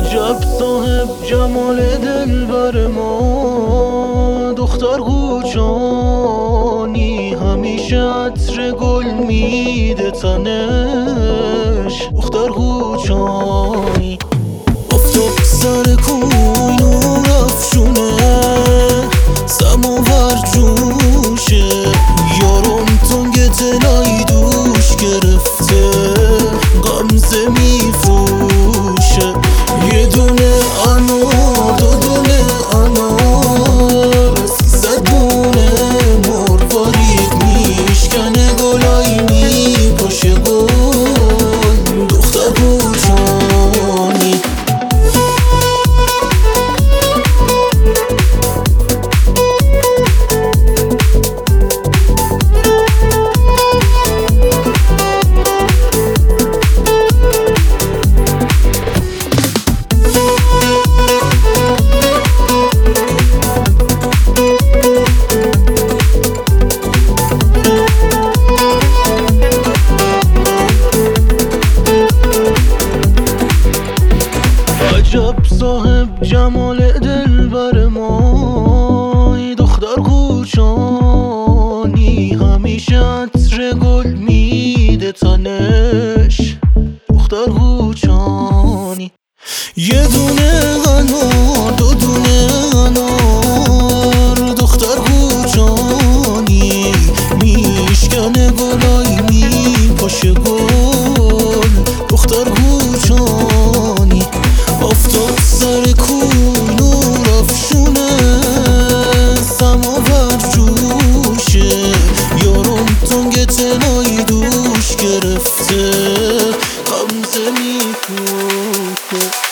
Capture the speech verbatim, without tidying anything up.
عجب صاحب جمال دلبر ما، دختر قوچانی همیشه عطر گل میده تنش. دختر قوچانی افتاب سر کوی نور افشونه، سماور جوشه، یارم تنگ تلای دوش گرفته، غمزه میفروشه. یه دونه انار، دو دونه انار، سیصد دونه مروارید میشکنه، گلای میپاشه گل. دختر قوچانی عجب صاحب جمال دلبر ما، دختر قوچانی همیشه عطر گل میده تنش. دختر قوچانی یه دونه انار، دو دونه انار، دختر قوچانی میشکنه گلای میپاشه گل. دختر قوچانی افتاد سر کوی نور افشونه، سماور جوشه، یارم تنگ تلای دوش گرفته، غمزه میپوشه.